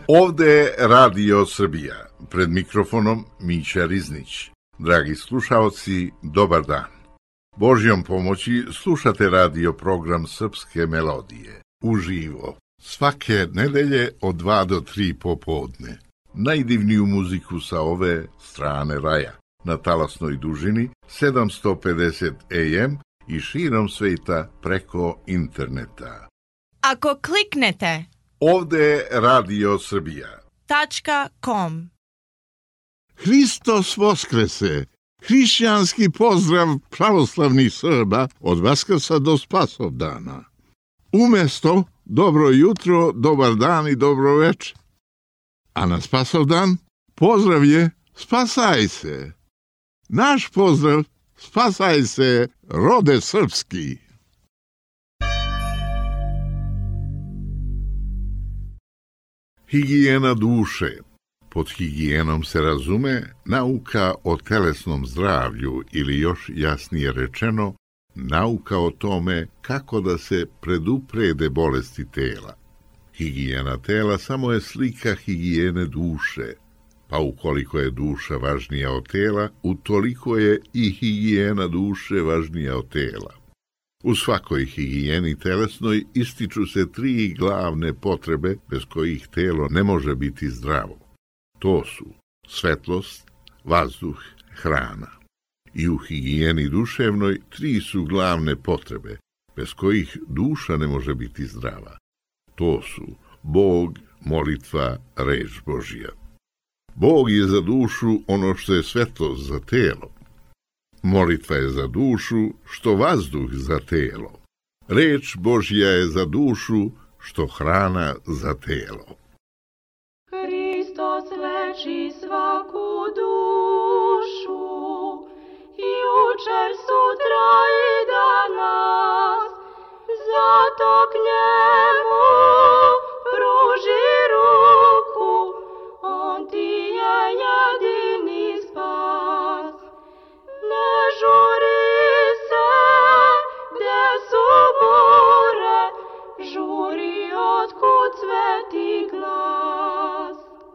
Ovde je Radio Srbija, pred mikrofonom Mića Riznić. Dragi slušaoci, dobar dan. Božjom pomoći slušate radio program Srpske melodije, uživo, svake nedelje od 2 do 3 popodne. Najdivniju muziku sa ove strane raja, na talasnoj dužini 750 AM i širom sveta preko interneta. Ako kliknete Ovde je Radio Srbija. .com. Hristos Voskrese! Hrišćanski pozdrav pravoslavnih Srba od Vaskrsa do Spasovdana. Umesto dobro jutro, dobar dan i dobro večer. A na Spasovdan pozdrav je spasaj se. Naš pozdrav spasaj se, rode srpski. Higijena duše. Pod higijenom se razume nauka o telesnom zdravlju ili još jasnije rečeno, nauka o tome kako da se preduprede bolesti tela. Higijena tela samo je slika higijene duše, pa ukoliko je duša važnija od tela, utoliko je i higijena duše važnija od tela. U svakoj higijeni telesnoj ističu se 3 glavne potrebe bez kojih telo ne može biti zdravo. To su svetlost, vazduh, hrana. I u higijeni duševnoj 3 su glavne potrebe bez kojih duša ne može biti zdrava. To su Bog, molitva, reč Božja. Bog je za dušu ono što je svetlost za telo. Molitva je za dušu što vazduh za telo. Reč Božja je za dušu što hrana za telo. Hristos leči svaku dušu, i jučer, sutra i danas, zato k njemu pruži ruku, on ti je jedini spas. Ne žuri se, gde su bure, žuri otkud sveti glas.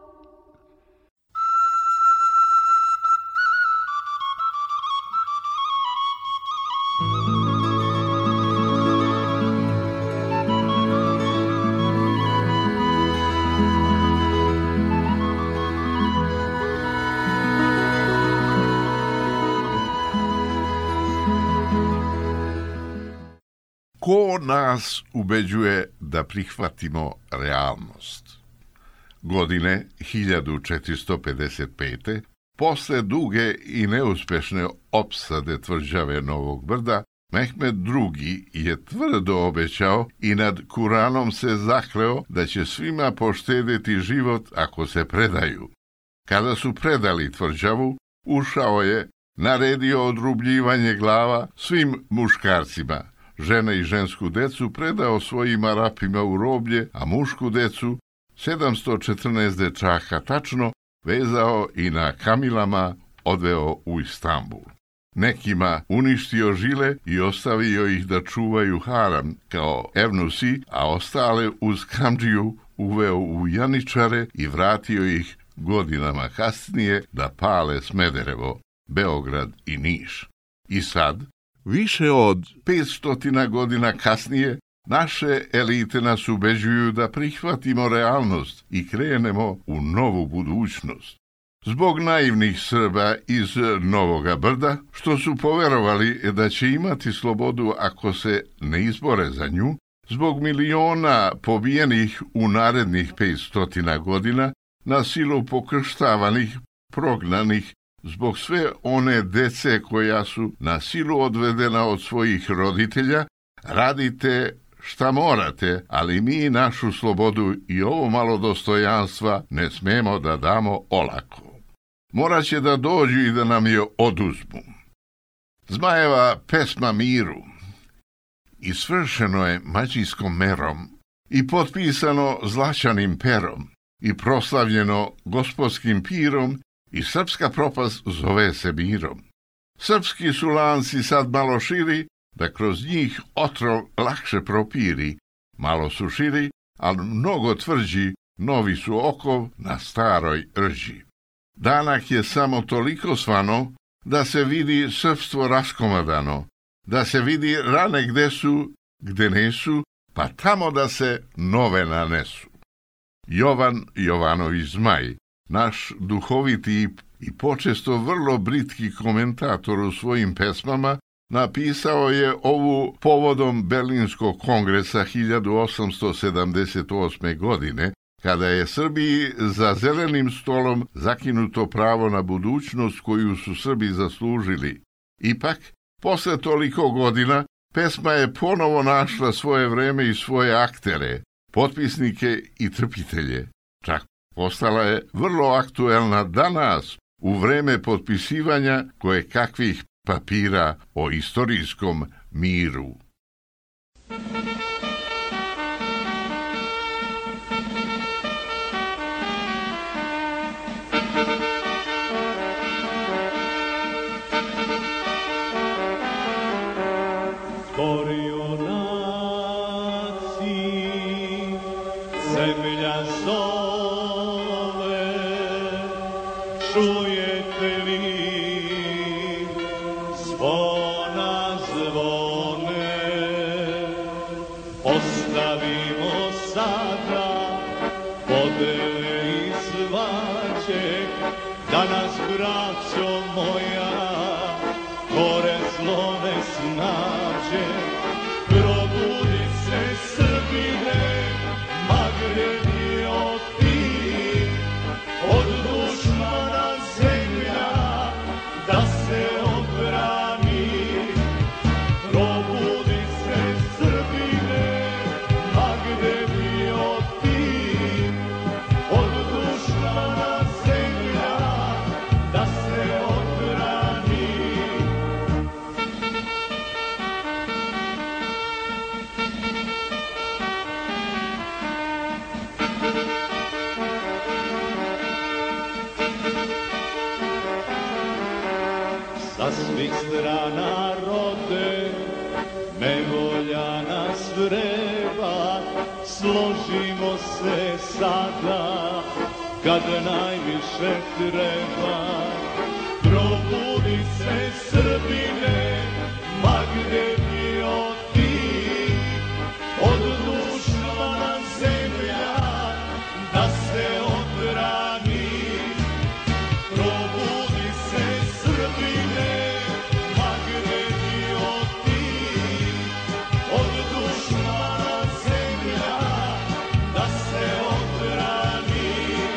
Ko nas ubeđuje da prihvatimo realnost? Godine 1455. posle duge i neuspešne opsade tvrđave Novog Brda, Mehmed II. Je tvrdo obećao i nad Kuranom se zakleo da će svima poštedeti život ako se predaju. Kada su predali tvrđavu, ušao je, naredio odrubljivanje glava svim muškarcima. Žene i žensku decu predao svojim Arapima u roblje, a mušku decu, 714 dečaka tačno, vezao i na kamilama odveo u Istanbul. Nekima uništio žile i ostavio ih da čuvaju haram kao evnusi, a ostale uz kamdžiju uveo u janičare i vratio ih godinama kasnije da pale Smederevo, Beograd i Niš. I sad, više od 500 godina kasnije, naše elite nas ubeđuju da prihvatimo realnost i krenemo u novu budućnost. Zbog naivnih Srba iz Novoga Brda, što su poverovali da će imati slobodu ako se ne izbore za nju, zbog miliona pobijenih u narednih 500 godina, na silu pokrštavanih, prognanih, zbog sve one dece koja su na silu odvedena od svojih roditelja, radite šta morate, ali mi našu slobodu i ovo malo dostojanstva ne smemo da damo olako. Morat će da dođu i da nam je oduzmu. Zmajeva pesma miru. I svršeno je mađijskom merom i potpisano zlačanim perom i proslavljeno gospodskim pirom i srpska propast zove se mirom. Srpski su lanci sad malo širi, da kroz njih otrov lakše propiri. Malo su širi, ali mnogo tvrđi novi su okov na staroj rži. Danak je samo toliko svano da se vidi srpstvo raskomadano, da se vidi rane gde su, gde nesu, pa tamo da se nove nanesu. Jovan Jovanović Zmaj, naš duhoviti i počesto vrlo britki komentator u svojim pesmama, napisao je ovu povodom Berlinskog kongresa 1878. godine, kada je Srbiji za zelenim stolom zakinuto pravo na budućnost koju su Srbi zaslužili. Ipak, posle toliko godina, pesma je ponovo našla svoje vreme i svoje aktere, potpisnike i trpitelje. Čak postala je vrlo aktuelna danas, u vreme potpisivanja koje kakvih papira o istorijskom miru. Zemlja zove, čujete li, zvona zvone, ostavimo sada podele i svađe, danas, braćo moja, gore zlo ne snađe, probudi se Srbine, magrebio ti, od dušmana zemlja, da se odbrani. Probudi se Srbine, magrebio ti, od dušmana zemlja, da se odbrani. Sa svih strana rode, nevolja nas vreba, složimo se sada, kad najviše treba. Probudi se Srbine, ma gde bio ti, od dušmana zemlja, da se odbrani. Probudi se Srbine, ma gde bio ti, od dušmana zemlja, da se odbrani.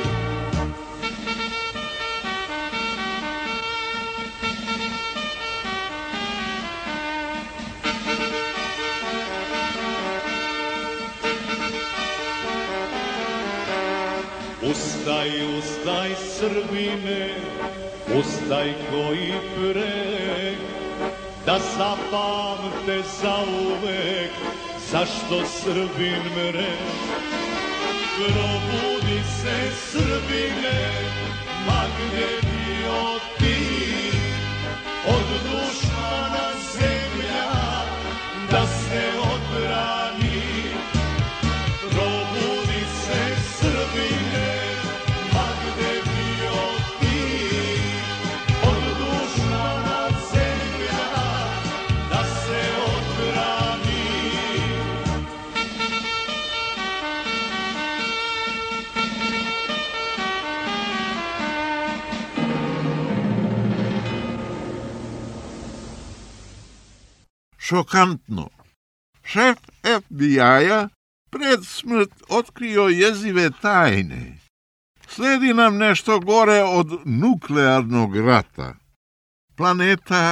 Ustaj, ustaj Srbine, ustaj koji pre, da zapamte zauvek zašto Srbin mre. Probudi se Srbine, ma gde bio ti, od dušmana zemlja, da se odbrani. Probudi se Srbine, ma gde bio ti, od dušmana zemlja, da se odbrani. Šokantno. Šef FBI-a pred smrt otkrio jezive tajne. Sledi nam nešto gore od nuklearnog rata. Planeta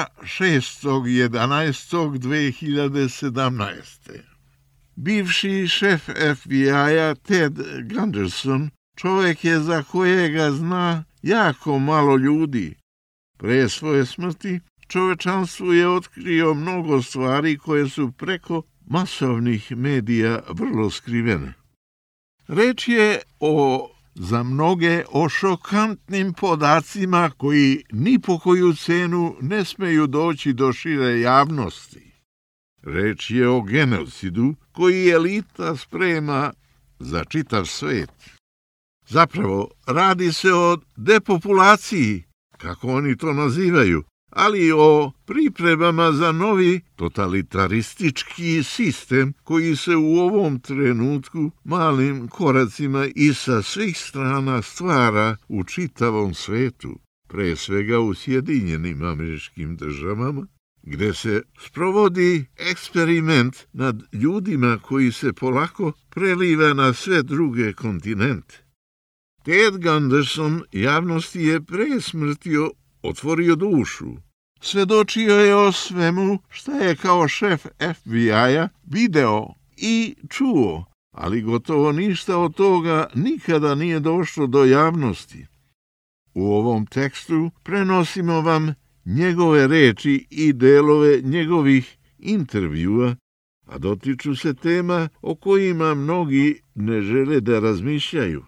6.11.2017. Bivši šef FBI-a Ted Gunderson čovjek je za kojega zna jako malo ljudi. Pre svoje smrti čovečanstvu je otkrio mnogo stvari koje su preko masovnih medija vrlo skrivene. Reč je za mnoge o šokantnim podacima koji ni po koju cenu ne smeju doći do šire javnosti. Reč je o genocidu koji elita sprema za čitav svet. Zapravo, radi se o depopulaciji, kako oni to nazivaju, ali i o pripremama za novi totalitaristički sistem koji se u ovom trenutku malim koracima i sa svih strana stvara u čitavom svetu, pre svega u Sjedinjenim Američkim Državama, gde se sprovodi eksperiment nad ljudima koji se polako preliva na sve druge kontinente. Ted Gunderson javnosti je pre smrti otvorio dušu. Svedočio je o svemu šta je kao šef FBI-a video i čuo, ali gotovo ništa od toga nikada nije došlo do javnosti. U ovom tekstu prenosimo vam njegove reči i delove njegovih intervjua, a dotiču se tema o kojima mnogi ne žele da razmišljaju.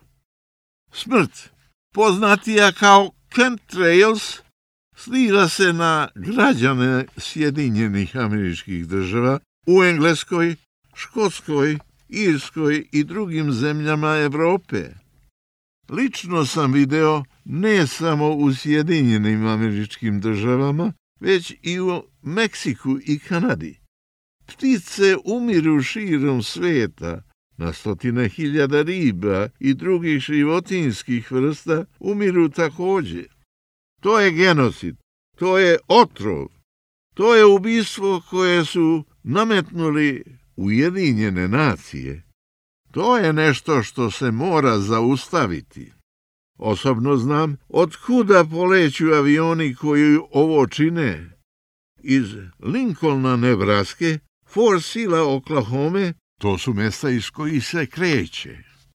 Smrt, poznatija kao chemtrails, sliva se na građane Sjedinjenih Američkih Država u Engleskoj, Škotskoj, Irskoj i drugim zemljama Evrope. Lično sam video ne samo u Sjedinjenim Američkim Državama, već i u Meksiku i Kanadi. Ptice umiru širom sveta, na stotine hiljada riba i drugih životinjskih vrsta umiru također. To je genocid, to je otrov, to je ubistvo koje su nametnuli Ujedinjene nacije. To je nešto što se mora zaustaviti. Osobno znam od kuda poleću avioni koji ovo čine. Iz Lincolna, Nebraske, Fort Silla, Oklahome, to su mesta iz kojih se kreće.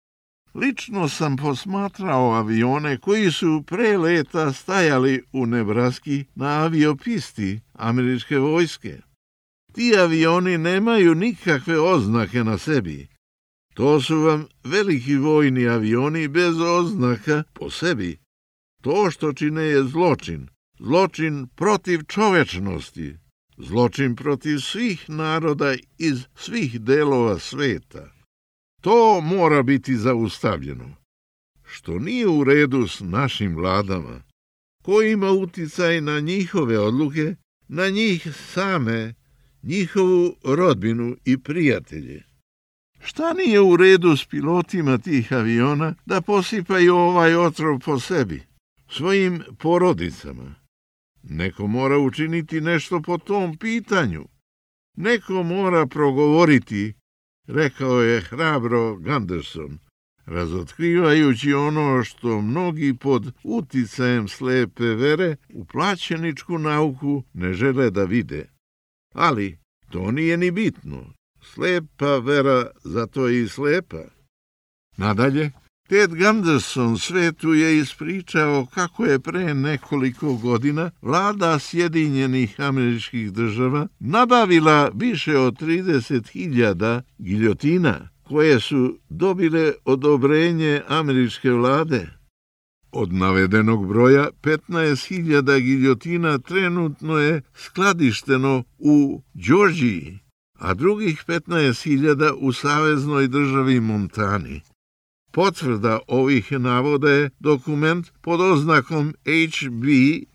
Lično sam posmatrao avione koji su pre leta stajali u Nebraski na aviopisti američke vojske. Ti avioni nemaju nikakve oznake na sebi. To su vam veliki vojni avioni bez oznaka po sebi. To što čine je zločin. Zločin protiv čovečnosti. Zločin protiv svih naroda iz svih delova sveta. To mora biti zaustavljeno. Što nije u redu s našim vladama, koji ima uticaj na njihove odluke, na njih same, njihovu rodbinu i prijatelje. Šta nije u redu s pilotima tih aviona da posipaju ovaj otrov po sebi, svojim porodicama? Neko mora učiniti nešto po tom pitanju. Neko mora progovoriti, rekao je hrabro Gunderson, razotkrivajući ono što mnogi pod uticajem slepe vere u plaćeničku nauku ne žele da vide. Ali to nije ni bitno. Slepa vera zato je i slepa. Nadalje, Ted Gunderson svetu je ispričao kako je pre nekoliko godina vlada Sjedinjenih Američkih Država nabavila više od 30.000 giljotina koje su dobile odobrenje američke vlade. Od navedenog broja 15.000 giljotina trenutno je skladišteno u Džordžiji, a drugih 15.000 u saveznoj državi Montani. Potvrda ovih navoda je dokument pod oznakom HB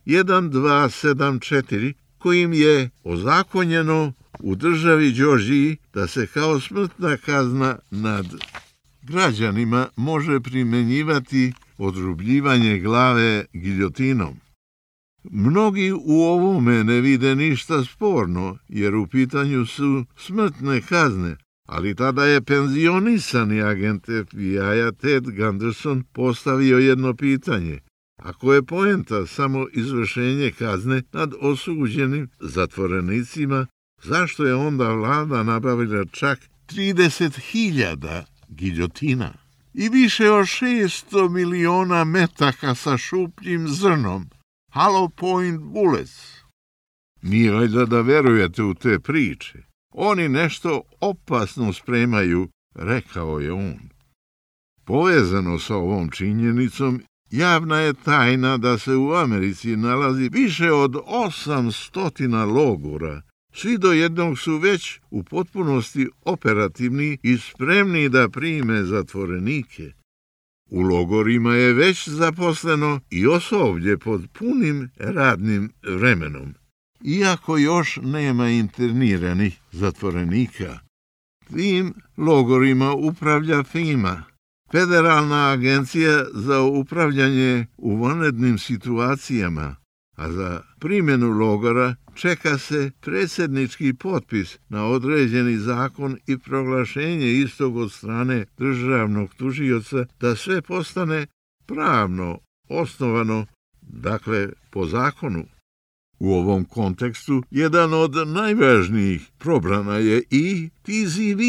1274, kojim je ozakonjeno u državi Džordžiji da se kao smrtna kazna nad građanima može primenjivati odrubljivanje glave giljotinom. Mnogi u ovome ne vide ništa sporno, jer u pitanju su smrtne kazne, ali tada je penzionisani agent FBI-a Ted Gunderson postavio jedno pitanje. Ako je poenta samo izvršenje kazne nad osuđenim zatvorenicima, zašto je onda vlada nabavila čak 30.000 giljotina i više od 600 miliona metaka sa šupljim zrnom, hollow point bullets? Nije valjda da verujete u te priče. Oni nešto opasno spremaju, rekao je on. Povezano sa ovom činjenicom, javna je tajna da se u Americi nalazi više od 800 logora. Svi do jednog su već u potpunosti operativni i spremni da prime zatvorenike. U logorima je već zaposleno i osoblje pod punim radnim vremenom. Iako još nema interniranih zatvorenika, tim logorima upravlja FEMA, Federalna agencija za upravljanje u vanrednim situacijama, a za primjenu logora čeka se predsjednički potpis na određeni zakon i proglašenje istog od strane državnog tužioca da sve postane pravno osnovano, dakle po zakonu. U ovom kontekstu jedan od najvažnijih programa je i TZV,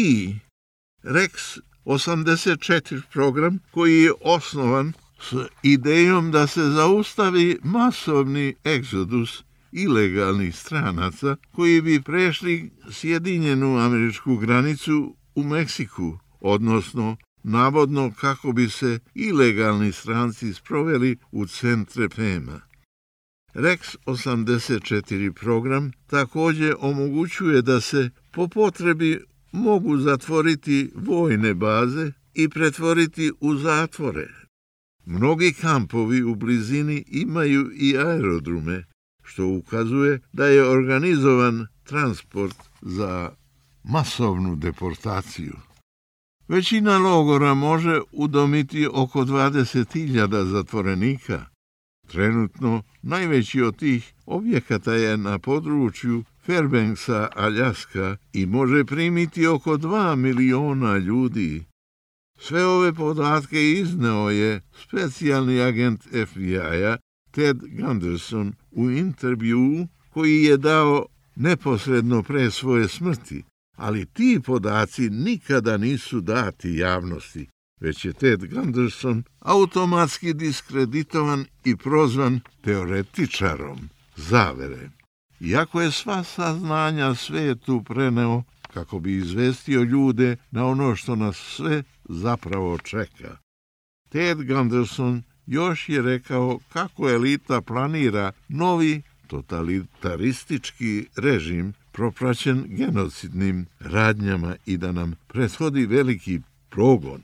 Rex 84 program koji je osnovan s idejom da se zaustavi masovni egzodus ilegalnih stranaca koji bi prešli Sjedinjenu američku granicu u Meksiku, odnosno navodno kako bi se ilegalni stranci sproveli u centre FEMA. Rex 84 program također omogućuje da se po potrebi mogu zatvoriti vojne baze i pretvoriti u zatvore. Mnogi kampovi u blizini imaju i aerodrume, što ukazuje da je organizovan transport za masovnu deportaciju. Većina logora može udomiti oko 20.000 zatvorenika. Trenutno najveći od tih objekata je na području Fairbanksa, Aljaska i može primiti oko 2 miliona ljudi. Sve ove podatke izneo je specijalni agent FBI-a Ted Gunderson u intervjuu koji je dao neposredno pre svoje smrti, ali ti podaci nikada nisu dati javnosti, već je Ted Gunderson automatski diskreditovan i prozvan teoretičarom zavere. Iako je sva saznanja svetu preneo kako bi izvestio ljude na ono što nas sve zapravo čeka. Ted Gunderson još je rekao kako elita planira novi totalitaristički režim propraćen genocidnim radnjama i da nam prethodi veliki progon.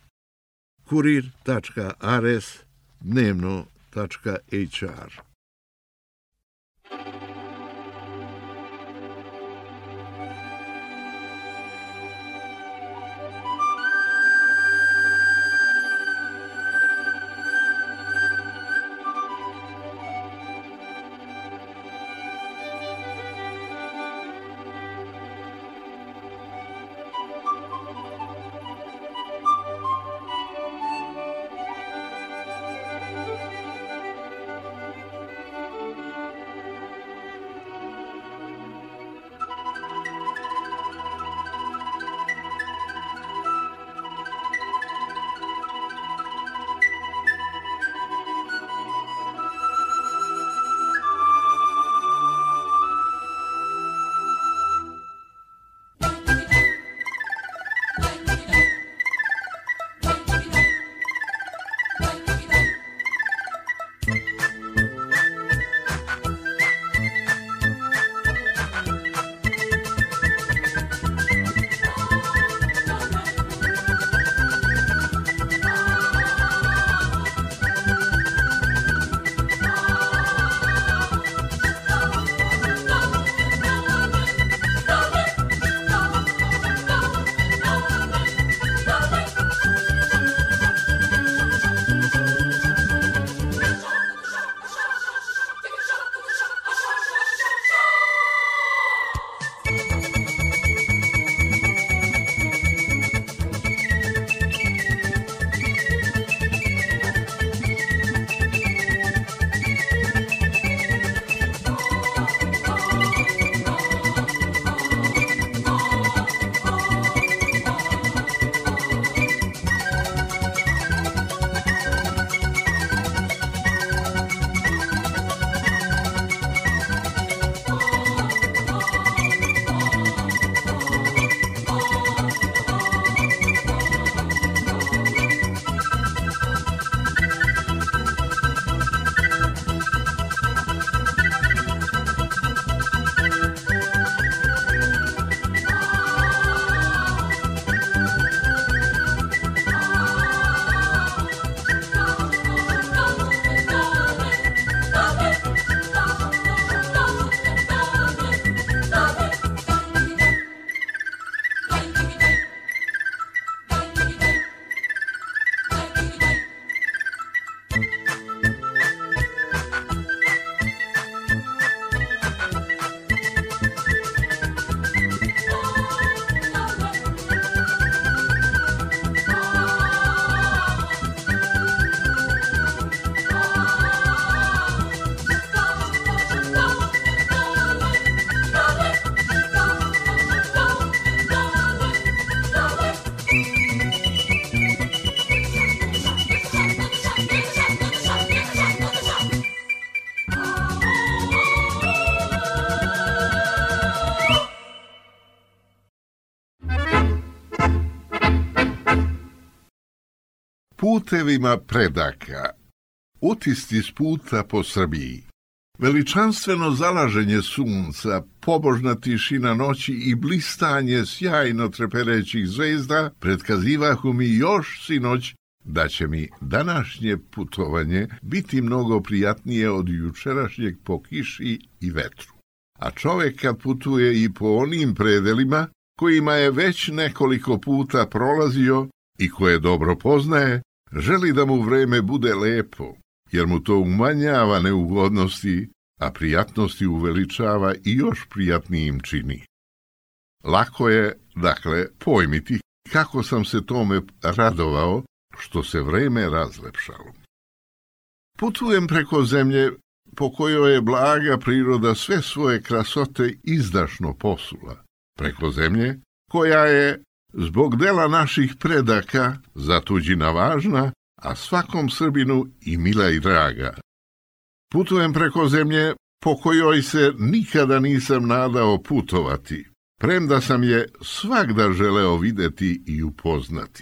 Kurir.rs, dnevno.hr. Putevima predaka. Utisci s puta po Srbiji. Veličanstveno zalaženje sunca, pobožna tišina noći i blistanje sjajno treperećih zvezda predkazivahu mi još sinoć da će mi današnje putovanje biti mnogo prijatnije od jučerašnjeg po kiši i vetru. A čovjek kad putuje i po onim predelima kojima je već nekoliko puta prolazio i koje dobro poznaje, želi da mu vreme bude lepo, jer mu to umanjava neugodnosti, a prijatnosti uveličava i još prijatnijim čini. Lako je, dakle, pojmiti kako sam se tome radovao što se vreme razlepšalo. Putujem preko zemlje po kojoj je blaga priroda sve svoje krasote izdašno posula, preko zemlje koja je zbog dela naših predaka za tuđina važna, a svakom Srbinu i mila i draga. Putujem preko zemlje po kojoj se nikada nisam nadao putovati, premda sam je svagda želeo videti i upoznati.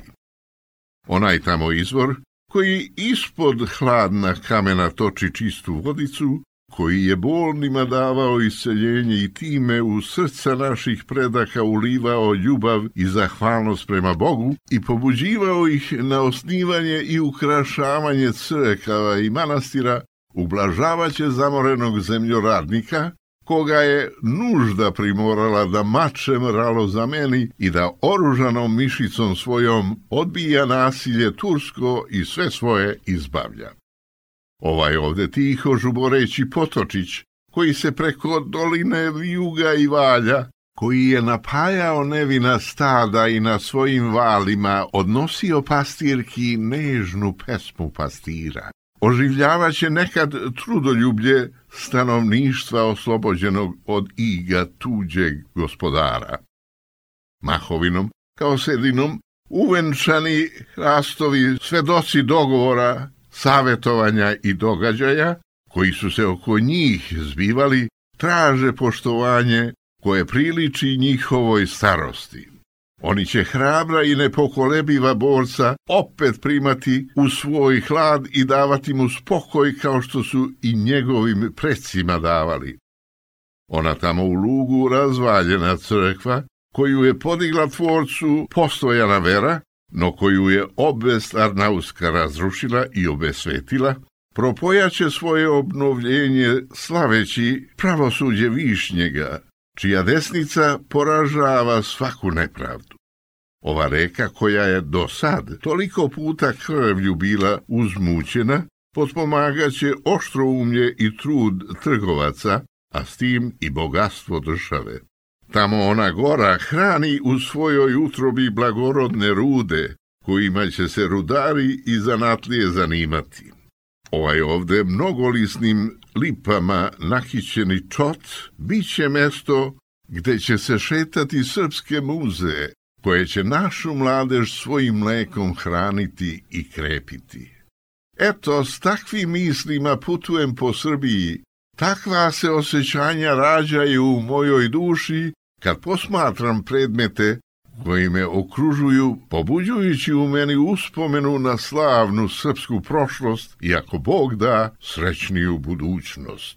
Onaj tamo izvor koji ispod hladna kamena toči čistu vodicu, koji je bolnima davao isceljenje i time u srca naših predaka ulivao ljubav i zahvalnost prema Bogu i pobuđivao ih na osnivanje i ukrašavanje crkava i manastira, ublažavaće zamorenog zemljoradnika, koga je nužda primorala da mačem ralo zameni i da oružanom mišicom svojom odbija nasilje tursko i sve svoje izbavlja. Ovaj ovde tiho žuboreći potočić, koji se preko doline vijuga i valja, koji je napajao nevina stada i na svojim valima odnosio pastirki nežnu pesmu pastira. Oživljavaće nekad trudoljublje stanovništva oslobođenog od iga tuđeg gospodara. Mahovinom, kao sedinom, uvenčani hrastovi svedoci dogovora, savjetovanja i događaja, koji su se oko njih zbivali, traže poštovanje koje priliči njihovoj starosti. Oni će hrabra i nepokolebiva borca opet primati u svoj hlad i davati mu spokoj kao što su i njegovim predsima davali. Ona tamo u lugu razvaljena crkva, koju je podigla tvorcu postojana vera, no koju je obvest Arnauska razrušila i obesvetila, propojaće svoje obnovljenje slaveći pravosuđe Višnjega, čija desnica poražava svaku nepravdu. Ova reka, koja je do sad toliko puta krvlju bila uzmućena, potpomagaće oštroumlje i trud trgovaca, a s tim i bogatstvo države. Tamo ona gora hrani u svojoj utrobi blagorodne rude, kojima će se rudari i zanatlije zanimati. Ovaj ovde mnogolisnim lipama nakićeni čot bit će mesto gde će se šetati srpske muze, koje će našu mladež svojim mlekom hraniti i krepiti. Eto, s takvim mislima putujem po Srbiji, takva se osjećanja rađaju u mojoj duši kad posmatram predmete koji me okružuju, pobuđujući u meni uspomenu na slavnu srpsku prošlost i ako Bog da, srećniju budućnost.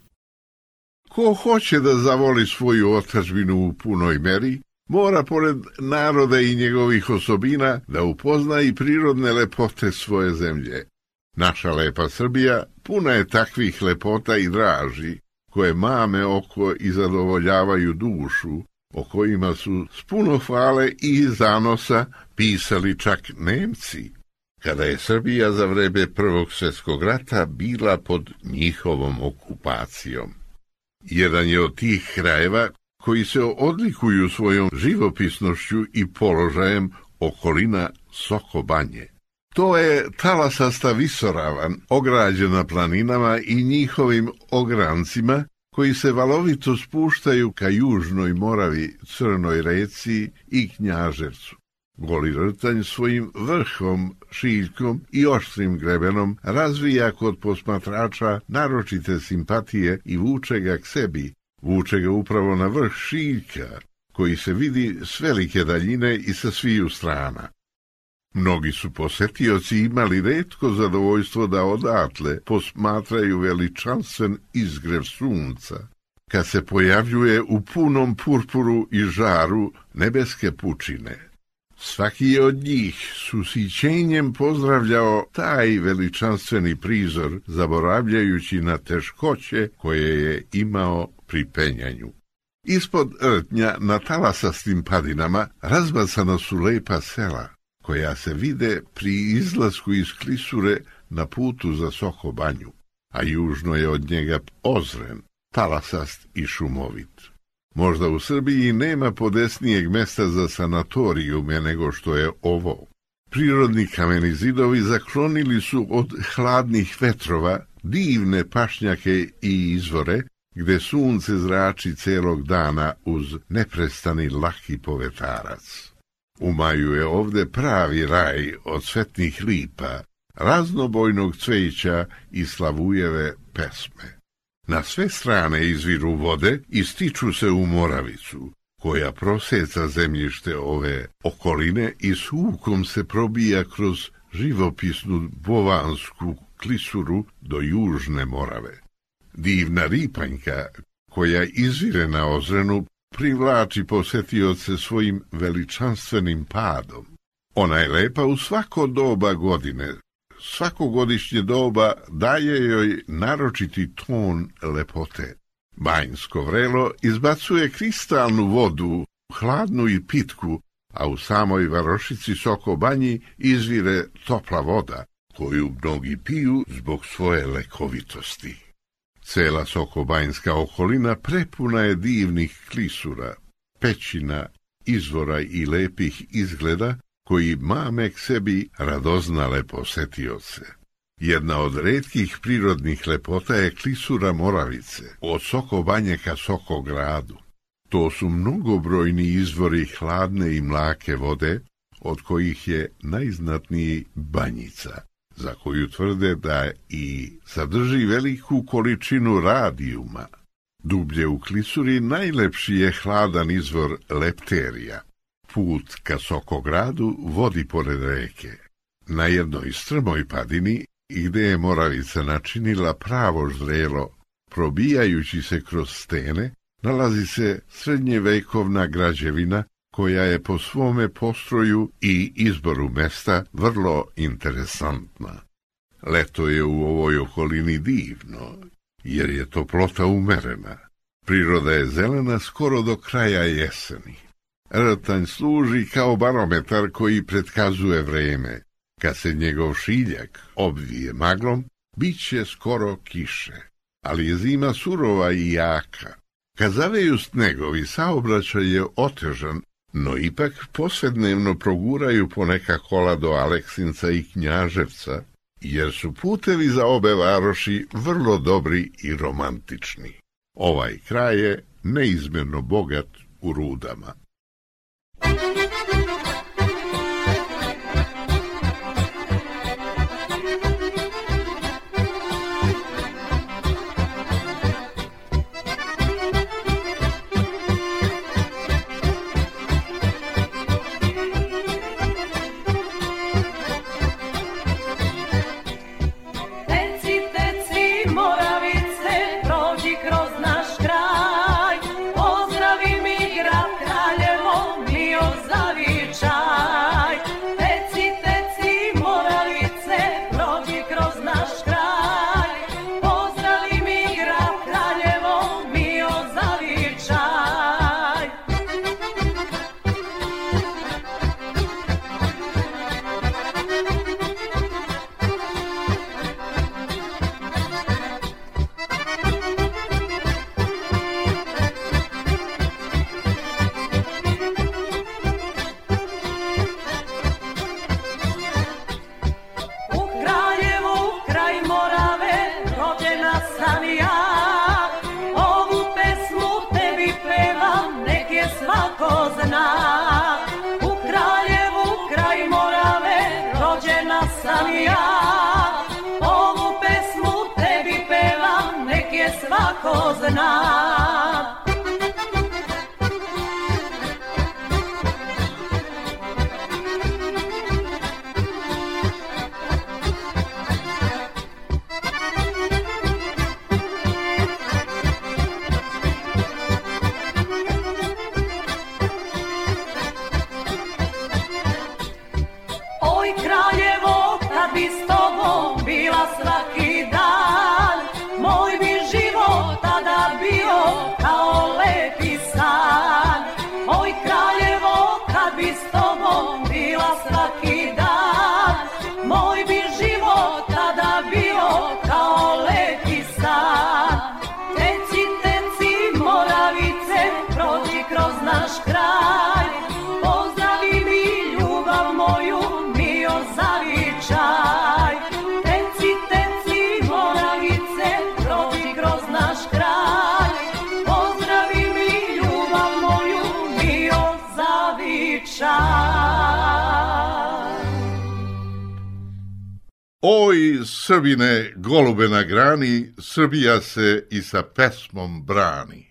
Ko hoće da zavoli svoju otadžbinu u punoj meri, mora pored naroda i njegovih osobina da upozna i prirodne lepote svoje zemlje. Naša lepa Srbija puna je takvih lepota i draži, koje mame oko i zadovoljavaju dušu, o kojima su s puno hvale i zanosa pisali čak Nemci, kada je Srbija za vreme Prvog svjetskog rata bila pod njihovom okupacijom. Jedan je od tih krajeva koji se odlikuju svojom živopisnošću i položajem okolina Sokobanje. To je talasasta visoravan, ograđena planinama i njihovim ograncima, koji se valovito spuštaju ka južnoj Moravi, Crnoj reci i Knjaževcu. Goli rtanj svojim vrhom, šiljkom i oštrim grebenom razvija kod posmatrača naročite simpatije i vuče ga k sebi, vuče ga upravo na vrh šiljka, koji se vidi s velike daljine i sa sviju strana. Mnogi su posetioci imali retko zadovoljstvo da odatle posmatraju veličanstven izgrev sunca, kad se pojavljuje u punom purpuru i žaru nebeske pučine. Svaki od njih s ushićenjem pozdravljao taj veličanstveni prizor, zaboravljajući na teškoće koje je imao pri penjanju. Ispod rtnja na talasastim padinama razbacana su lepa sela, koja se vide pri izlasku iz klisure na putu za Sokobanju, a južno je od njega Ozren, talasast i šumovit. Možda u Srbiji nema podesnijeg mesta za sanatorijume nego što je ovo. Prirodni kameni zidovi zaklonili su od hladnih vetrova divne pašnjake i izvore, gde sunce zrači celog dana uz neprestani laki povetarac. U maju je ovde pravi raj od cvetnih lipa, raznobojnog cveća i slavujeve pesme. Na sve strane izviru vode i stiču se u Moravicu, koja proseca zemljište ove okoline i s hukom se probija kroz živopisnu Bovansku klisuru do Južne Morave. Divna ripanjka, koja izvire na Ozrenu, privlači posetioce svojim veličanstvenim padom. Ona je lepa u svako doba godine. Svakogodišnje doba daje joj naročiti ton lepote. Banjsko vrelo izbacuje kristalnu vodu, hladnu i pitku, a u samoj varošici Sokobanji izvire topla voda, koju mnogi piju zbog svoje lekovitosti. Cela Sokobanjska okolina prepuna je divnih klisura, pećina, izvora i lepih izgleda, koji mame k sebi radoznale posetioce. Jedna od retkih prirodnih lepota je klisura Moravice, od Sokobanje ka Sokogradu. To su mnogobrojni izvori hladne i mlake vode, od kojih je najznatniji Banjica, za koju tvrde da i sadrži veliku količinu radijuma. Dublje u klisuri najlepši je hladan izvor Lepterija. Put ka Sokogradu vodi pored reke. Na jednoj strmoj padini, gde je Moravica načinila pravo ždrelo, probijajući se kroz stene, nalazi se srednjevekovna građevina, koja je po svome postroju i izboru mesta vrlo interesantna. Leto je u ovoj okolini divno, jer je toplota umerena. Priroda je zelena skoro do kraja jeseni. Rtanj služi kao barometar koji pretkazuje vreme. Kad se njegov šiljak obvije maglom, bit će skoro kiše, ali je zima surova i jaka. Kad zaveju snegovi, saobraćaj je otežan, no ipak posvednevno proguraju poneka kola do Aleksinca i Knjaževca, jer su putevi za obe varoši vrlo dobri i romantični. Ovaj kraj je neizmjerno bogat u rudama. Svako zna. naš kraj. Pozdravi mi ljubav moju, mio zavičaj. Teci, teci, Moravice, prođi kroz naš kraj. Pozdravi mi ljubav moju, mio zavičaj. Oj, Srbine, golube na grani, Srbija se i sa pesmom brani.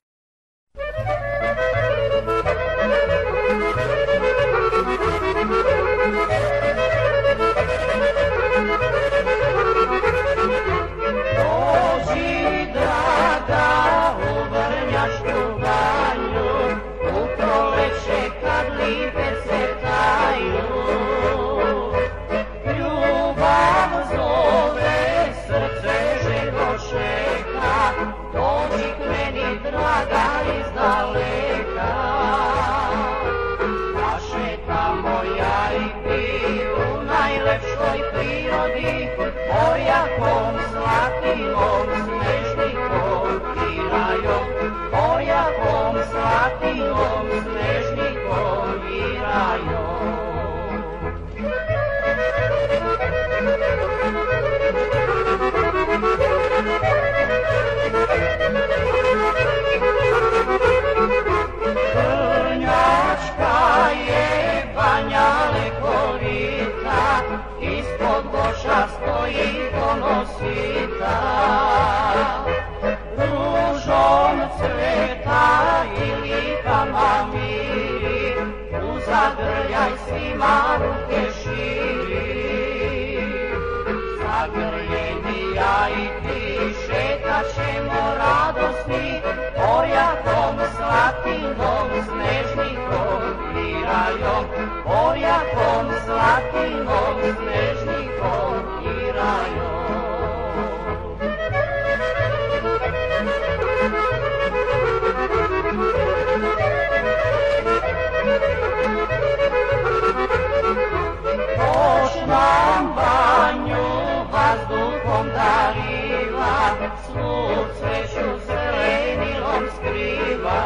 Dođi, draga, u Vrnjačku banju, u proleće kad lipe cvetaju. Ljubav zove, srce živo šeka, dođi k meni, draga, iz daleka. Zašetamo ja i ti u najlepšoj prirodi, ojakom, slatinom, snežnikom i rajom, ojakom, slatinom, snežnikom i rajom. Vrnjačka je banja lekovita, ispod boša stoji donosita. Ružom cveta i lipama miri, uzagrljaj svima ruke širi. Zagrljeni ja i ti šetaćemo radosni, ojakom, slatinom, snežnikom i rajom, ojakom, slatinom, snežnikom i rajom. Noć nam banju vazduhom darila, svu cveću zelenilom skriva.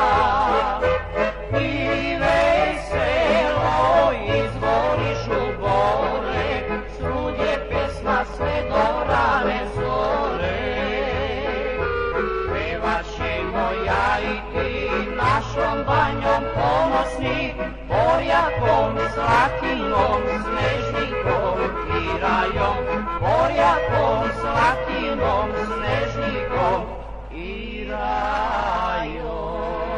I veselo izvoliš u bore, svud je pesma sve do rane zore. Pevat ćemo ja i ti našom banjom ponosni, ojakom, slatinom, snežnikom i rajom, ojakom, slatinom, snežnikom i rajom.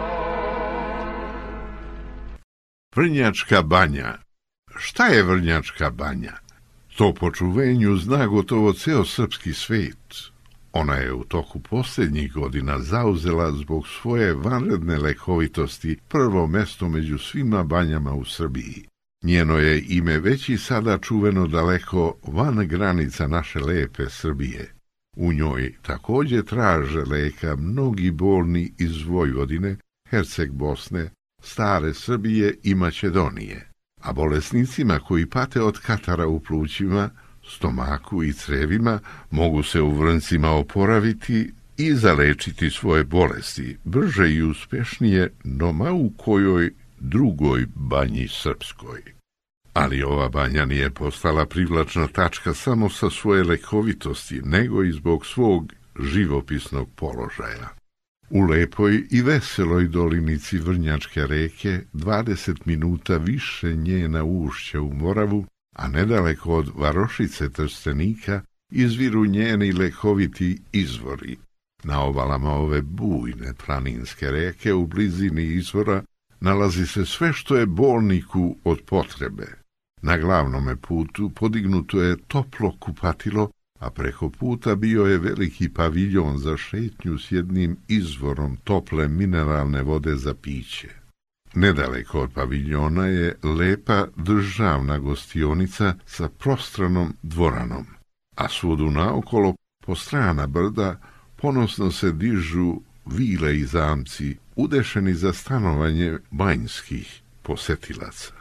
Vrnjačka banja. Šta je Vrnjačka banja? To po čuvenju zna gotovo ceo srpski svet. Ona je u toku posljednjih godina zauzela zbog svoje vanredne lekovitosti prvo mesto među svima banjama u Srbiji. Njeno je ime već i sada čuveno daleko van granica naše lepe Srbije. U njoj također traže leka mnogi bolni iz Vojvodine, Herceg Bosne, stare Srbije i Makedonije, a bolesnicima koji pate od katara u plućima, stomaku i crevima mogu se u Vrncima oporaviti i zalečiti svoje bolesti brže i uspešnije no ma u kojoj drugoj banji srpskoj. Ali ova banja nije postala privlačna tačka samo sa svoje lekovitosti, nego i zbog svog živopisnog položaja. U lepoj i veseloj dolinici Vrnjačke reke 20 minuta više njena ušća u Moravu, a nedaleko od varošice Trstenika izviru njeni lekoviti izvori. Na obalama ove bujne planinske reke u blizini izvora nalazi se sve što je bolniku od potrebe. Na glavnome putu podignuto je toplo kupatilo, a preko puta bio je veliki paviljon za šetnju s jednim izvorom tople mineralne vode za piće. Nedaleko od paviljona je lepa državna gostionica sa prostranom dvoranom, a svudu naokolo po strana brda ponosno se dižu vile i zamci udešeni za stanovanje banjskih posetilaca.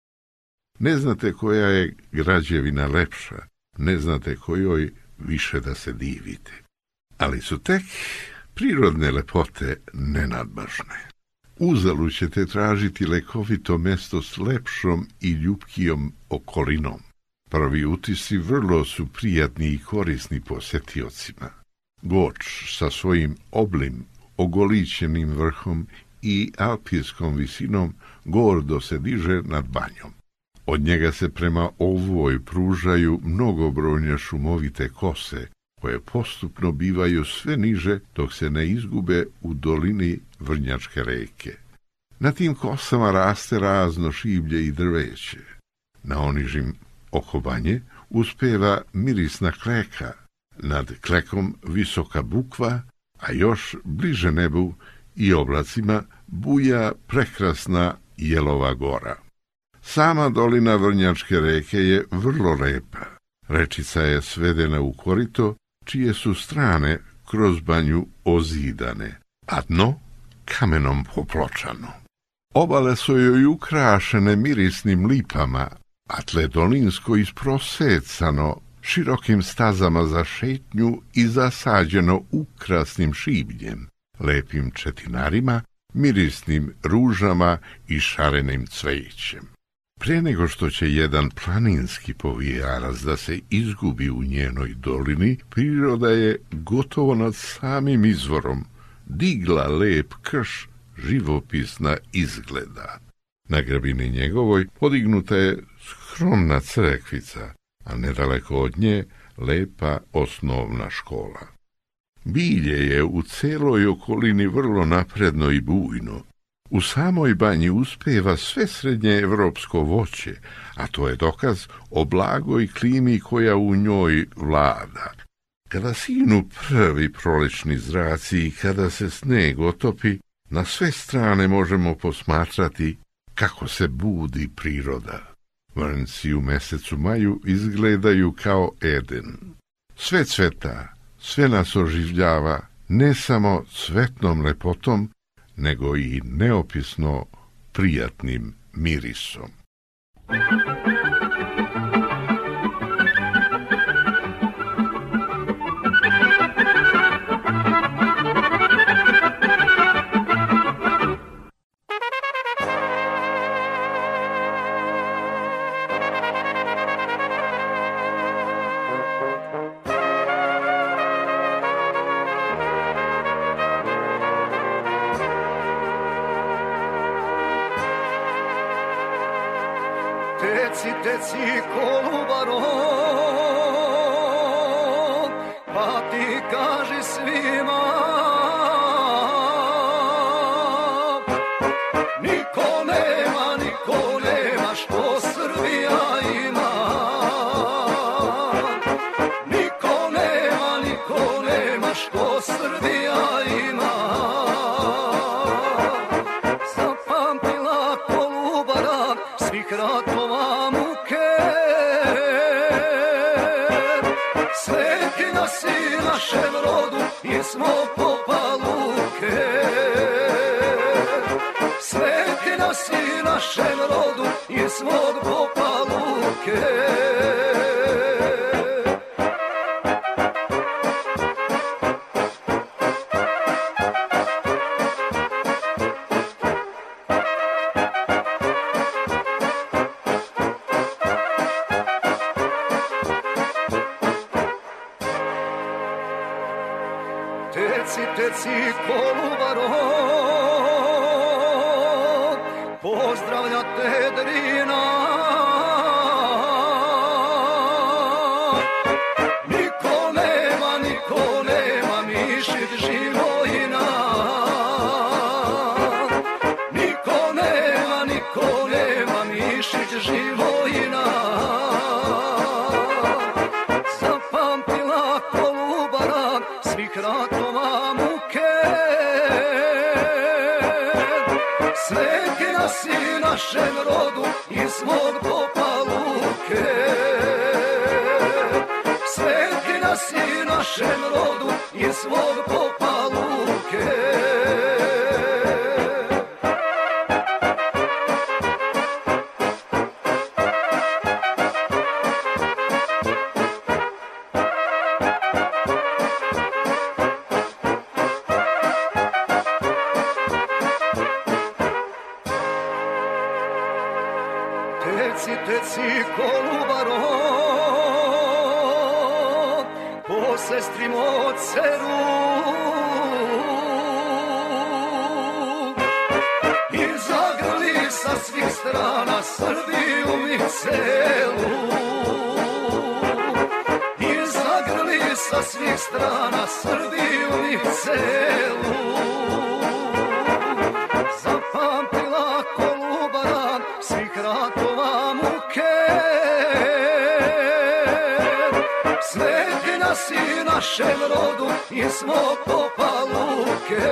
Ne znate koja je građevina lepša, ne znate kojoj više da se divite, ali su tek prirodne lepote nenadmašne. Uzalud ćete tražiti lekovito mesto s lepšom i ljubkijom okolinom. Prvi utisci vrlo su prijatni i korisni posjetiocima. Goč sa svojim oblim, ogoličenim vrhom i alpijskom visinom gordo se diže nad banjom. Od njega se prema ovoj pružaju mnogobrojne šumovite kose, koje postupno bivaju sve niže dok se ne izgube u dolini Vrnjačke reke. Na tim kosama raste razno šiblje i drveće. Na onižim oko banje uspeva mirisna kleka, nad klekom visoka bukva, a još bliže nebu i oblacima buja prekrasna Jelova gora. Sama dolina Vrnjačke reke je vrlo lepa. Rečica je svedena u korito, čije su strane kroz banju ozidane, a dno kamenom popločano. Obale su joj ukrašene mirisnim lipama, a tle dolinsko isprosecano širokim stazama za šetnju i zasađeno ukrasnim šibljem, lepim četinarima, mirisnim ružama i šarenim cvećem. Pre nego što će jedan planinski povijarac da se izgubi u njenoj dolini, priroda je gotovo nad samim izvorom digla lep krš živopisna izgleda. Na grabini njegovoj podignuta je skromna crkvica, a nedaleko od nje lepa osnovna škola. Bilje je u celoj okolini vrlo napredno i bujno. U samoj banji uspeva sve srednje evropsko voće, a to je dokaz o blagoj klimi koja u njoj vlada. Kada sinu prvi prolećni zraci i kada se sneg otopi, na sve strane možemo posmatrati kako se budi priroda. Vrnci u mesecu maju izgledaju kao Eden. Sve cveta, sve nas oživljava, ne samo cvetnom lepotom, nego i neopisno prijatnim mirisom. Teci Kolubaro, pa ti kaži svima, niko nema što Srbija ima. Niko nema što Srbija ima. Zapamtila Kolubara svih ratova muke, sveti nas i našem rodu jesmo popaluke. Sveti nas i našem rodu jesmo popaluke. Teci Kolubaro, pozdravlja te Drina. Niko nema Mišit Živojina. Niko nema Mišit Živojina. Zapamtila Kolubara svih ratova muke, sveti nas i našem rodu iz svog popaluke. Sveti nas i našem rodu iz svog popaluke. Teci, teci kolubaro, po sestri moceru, i zagrli sa svih strana Srbiju mi celu. I zagrli sa svih strana Srbiju mi celu. Zapamtila Kolubara svih ratova muke. Svetina si našem rodu i svog popa Luke.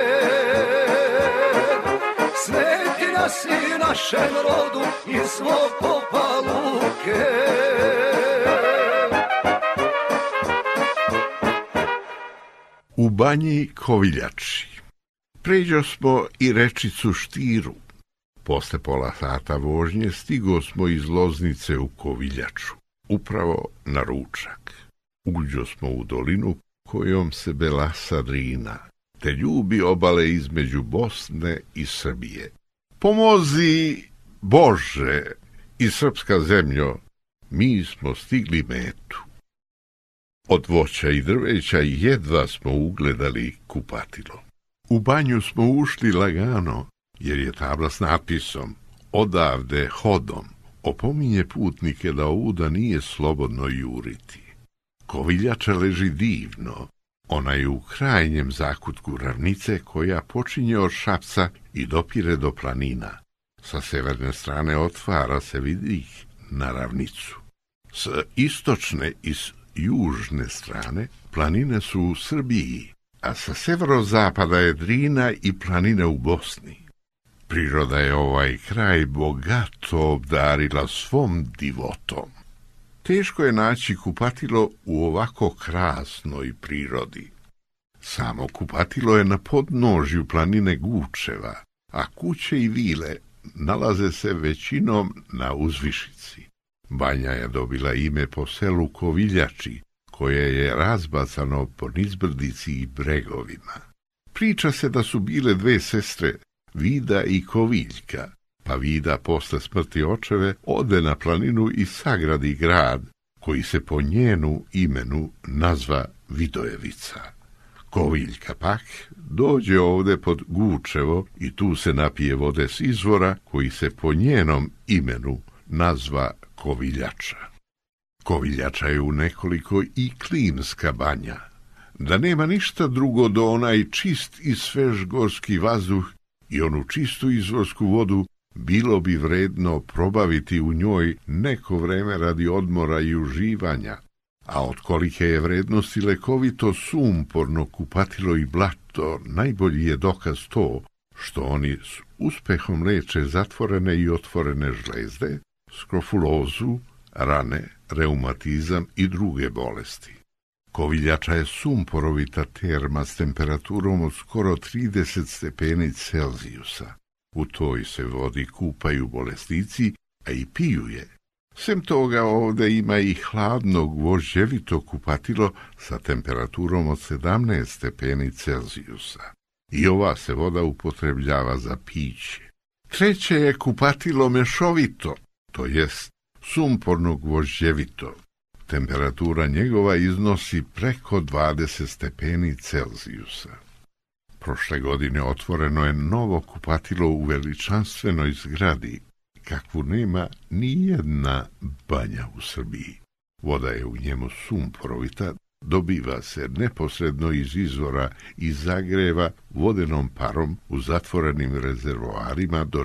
Svetina si našem rodu i svog popa Luke. U banji Koviljači pređo smo i rečicu Štiru. Posle pola sata vožnje stigo smo iz Loznice u Koviljaču, upravo na ručak. Uđo smo u dolinu kojom se belasa Drina, te ljubi obale između Bosne i Srbije. Pomozi Bože i srpska zemljo, mi smo stigli metu. Od voća i drveća jedva smo ugledali kupatilo. U banju smo ušli lagano, jer je tabla s natpisom odavde hodom opominje putnike da ovuda nije slobodno juriti. Koviljača leži divno, ona je u krajnjem zakutku ravnice koja počinje od Šapca i dopire do planina. Sa severne strane otvara se vidih na ravnicu. S istočne i s južne strane planine su u Srbiji, a sa severozapada je Drina i planine u Bosni. Priroda je ovaj kraj bogato obdarila svom divotom. Teško je naći kupatilo u ovako krasnoj prirodi. Samo kupatilo je na podnožju planine Gučeva, a kuće i vile nalaze se većinom na uzvišici. Banja je dobila ime po selu Koviljači, koje je razbacano po nizbrdici i bregovima. Priča se da su bile dve sestre, Vida i Koviljka, pa Vida posle smrti očeve ode na planinu i sagradi grad, koji se po njenu imenu nazva Vidojevica. Koviljka pak dođe ovde pod Gučevo i tu se napije vode s izvora, koji se po njenom imenu nazva Koviljača. Koviljača je u nekoliko i klinska banja. Da nema ništa drugo do onaj čist i svež gorski vazduh i onu čistu izvorsku vodu, bilo bi vredno probaviti u njoj neko vreme radi odmora i uživanja, a od kolike je vrednosti lekovito sumporno kupatilo i blato, najbolji je dokaz to što oni s uspehom leče zatvorene i otvorene žlezde, skrofulozu, rane, reumatizam i druge bolesti. Koviljača je sumporovita terma s temperaturom od skoro 30 stepeni Celzijusa. U toj se vodi kupaju bolesnici, a i piju je. Sem toga ovde ima i hladno gvožđevito kupatilo sa temperaturom od 17 stepeni Celzijusa. I ova se voda upotrebljava za piće. Treće je kupatilo mešovito, to jest sumporno gvožđevito. Temperatura njegova iznosi preko 20 stepeni Celzijusa. Prošle godine otvoreno je novo kupatilo u veličanstvenoj zgradi, kakvu nema ni jedna banja u Srbiji. Voda je u njemu sumporovita, dobiva se neposredno iz izvora i zagreva vodenom parom u zatvorenim rezervoarima do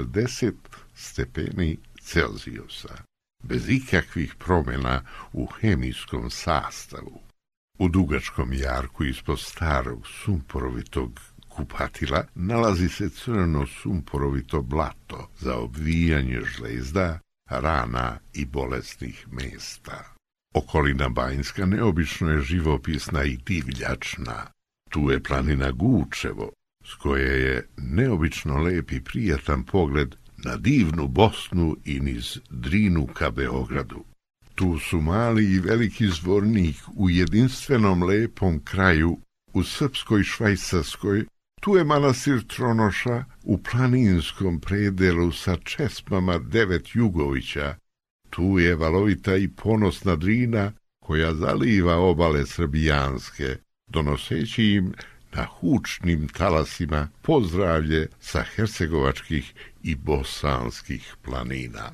40 stepeni Celzijusa, bez ikakvih promjena u hemijskom sastavu. U dugačkom jarku ispod starog sumporovitog kupatila nalazi se crno sumporovito blato za obvijanje žlezda, rana i bolesnih mesta. Okolina Banjska neobično je živopisna i divljačna. Tu je planina Gučevo, s koje je neobično lep i prijatan pogled na divnu Bosnu i niz Drinu ka Beogradu. Tu su mali i veliki zvornik u jedinstvenom lepom kraju u Srpskoj Švajcarskoj, Tu je manastir Tronoša u planinskom predelu sa česmama 9 Jugovića. Tu je valovita i ponosna Drina koja zaliva obale srbijanske, donoseći im na hučnim talasima pozdravlje sa hercegovačkih i bosanskih planina.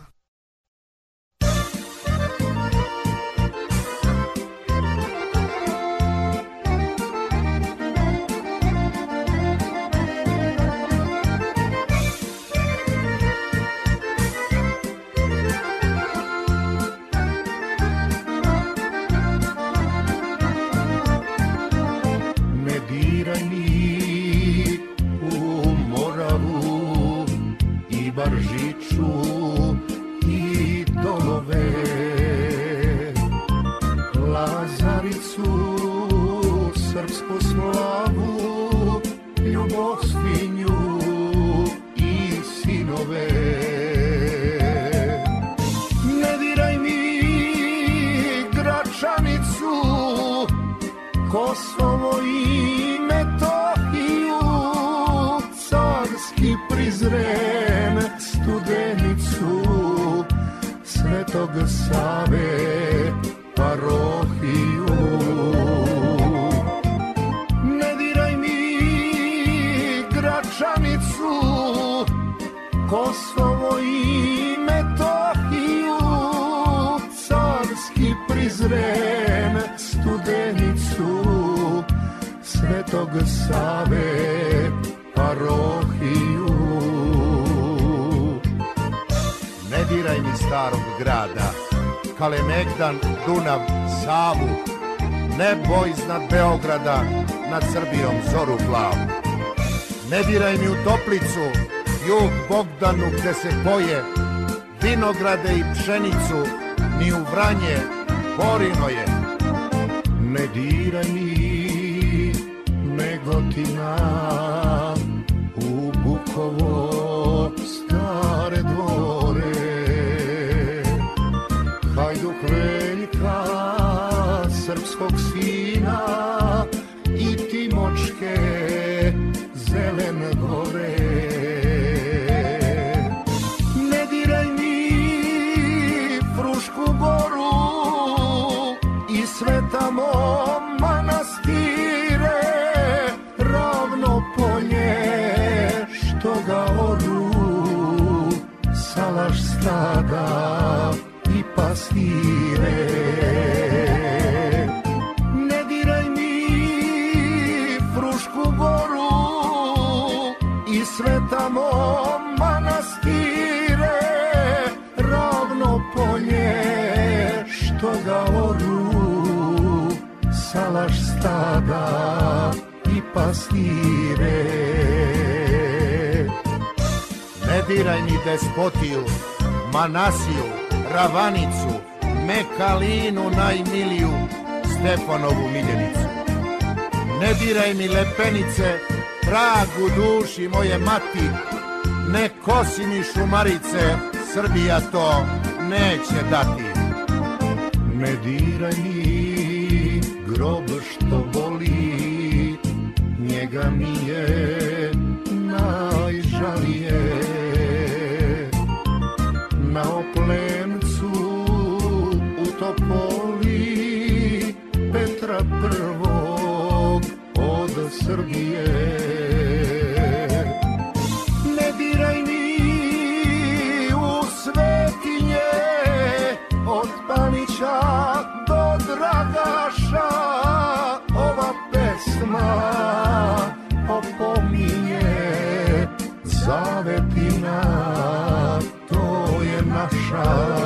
Baržiću i dolove, Lazaricu, srpsku slavu, Ljubostinju i sinove. Ne diraj mi Gračanicu, Kosovo i Metohiju, carski Prizren, Studenicu, Svetog Save, parohiju. Ne diraj mi Gračanicu, Kosovo i Metohiju, carski Prizren, Studenicu, Svetog Save, parohiju. Ne diraj mi starog grada, Kalemegdan, Dunav, Savu, nebo iznad Beograda, nad Srbijom zoru plavu. Ne diraj mi u Toplicu, jug Bogdanu gde se poje, vinograde i pšenicu, ni u Vranje, Borino je. Ne diraj mi Negotina, u Bukovo, Stare Dvore, Hajduk Veljka, srpskog sina i Timočke, Zelene Gore. Ne diraj mi Frušku Goru i Svetamo manastire, Ravno Polje, što ga oru, Salaš stada i pastire. Ne diraj mi Frušku Goru i Svetamo manastire, Ravno Polje, što ga oru, Salaš stada i pastire. Ne diraj mi Despotiju, Manasiju, Ravanicu, Mekalinu najmiliju, Stefanovu miljenicu. Ne diraj mi Lepenice, trag u duši moje mati, ne kosi mi Šumarice, Srbija to neće dati. Ne diraj mi grob što boli, njega mi je najžalije. Na Oplemcu u Topoli Petra prvog od Srbije. Ne diraj mi u svetinje od Panića do Dragaša, ova pesma opominje Zavetina, to je naša.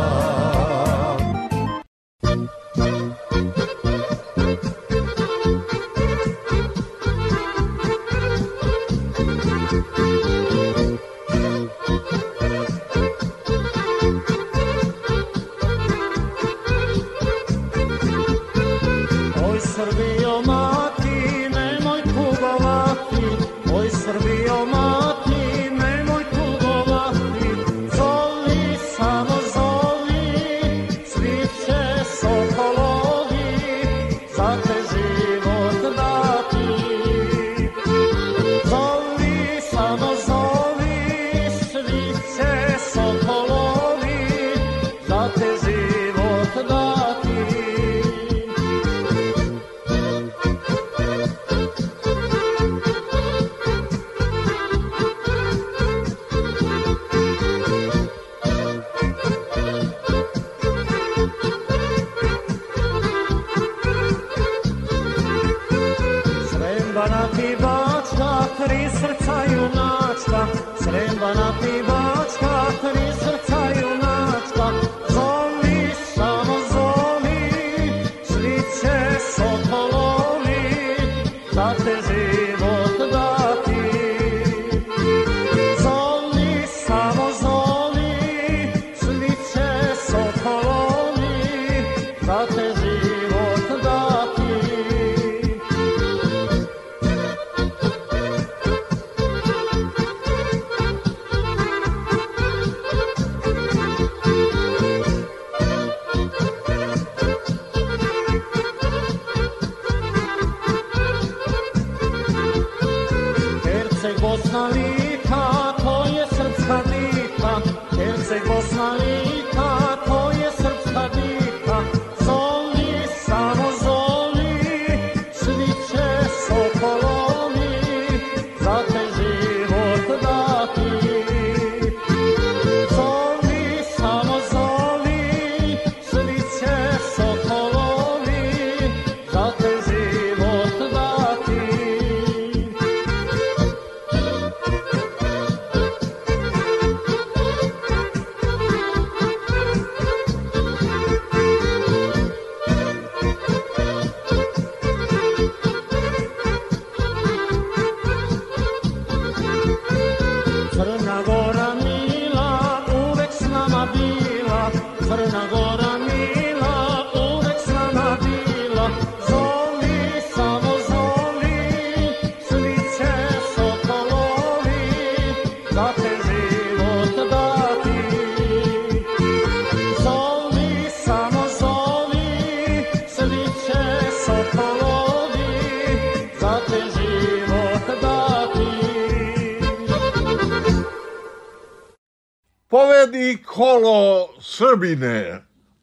Oj Srbijo mati, nemoj tugovati, oj Srbijo mati, nemoj tugovati, zoli samo zoli. Crna Gora mila, uvek s nama bila. Zoli, samo zoli, svi će sokolovi za te život dati. Zoli, samo zoli, svi će sokolovi za te život dati. Povedi kolo Srbine.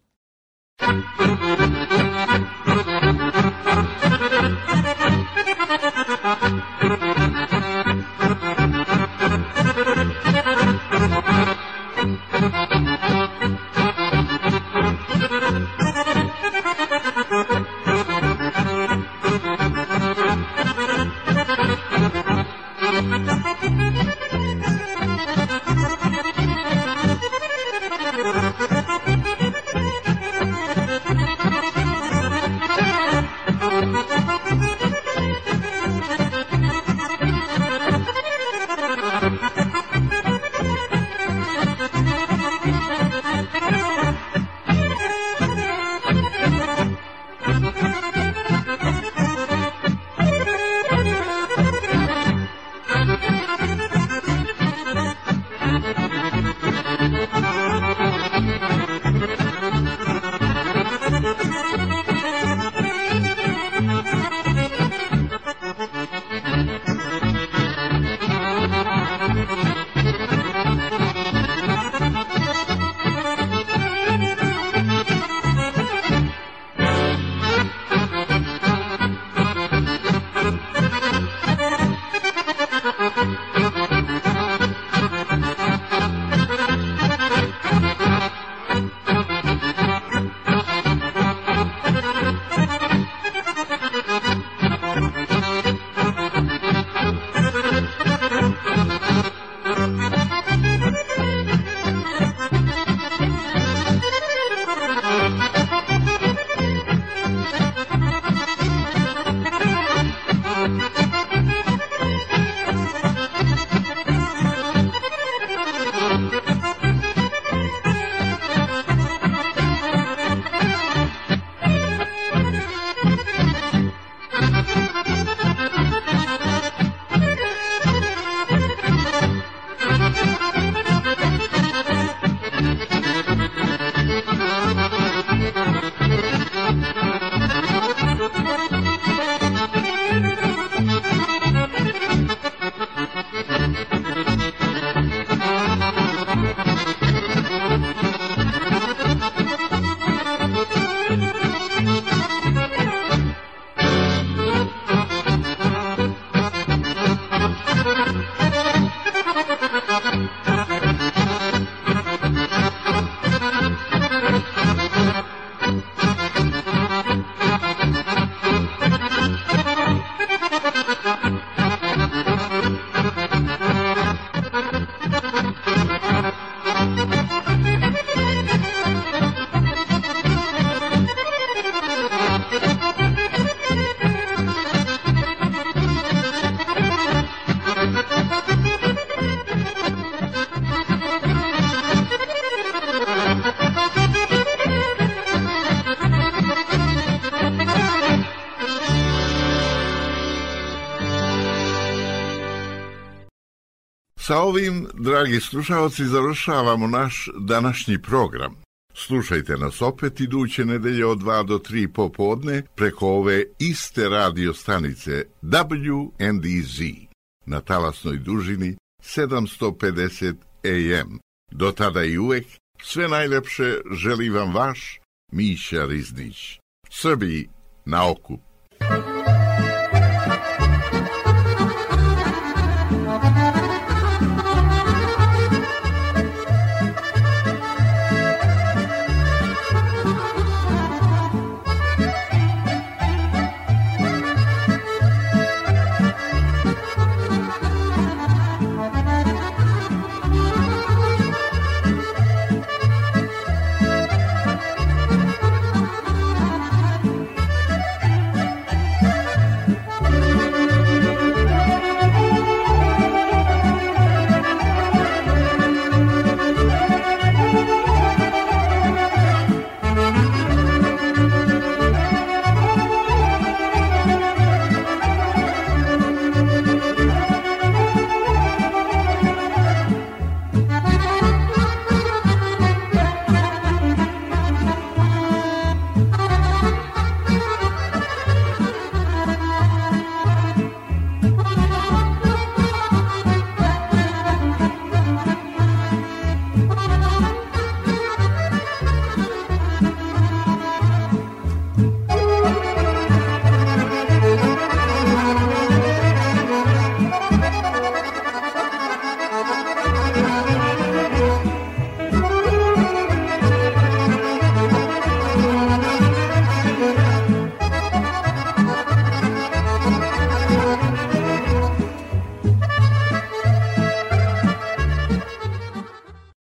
Sa ovim, dragi slušalci, završavamo naš današnji program. Slušajte nas opet iduće nedelje od 2 do 3 popodne preko ove iste radio stanice WNDZ na talasnoj dužini 750 AM. Do tada i uvek sve najlepše želi vam vaš Miša Riznić. Srbiji na okup.